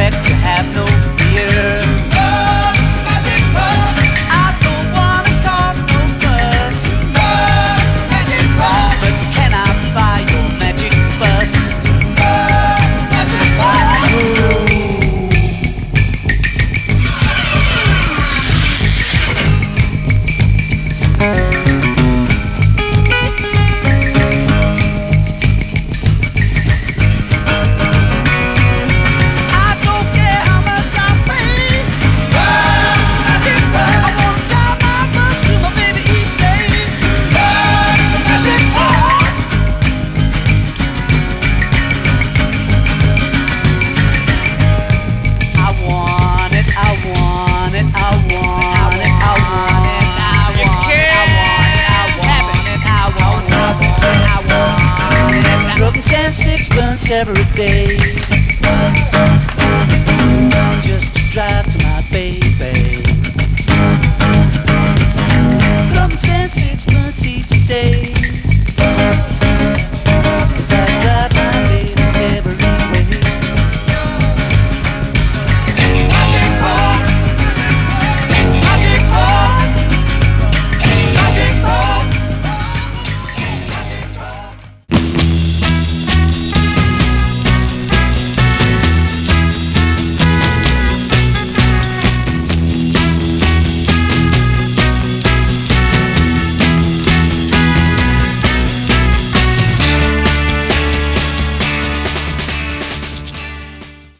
get to have no fear. Magic bus. I don't wanna cause no fuss. Magic bus. But can I buy your magic bus? Magic bus. Sixpence every day.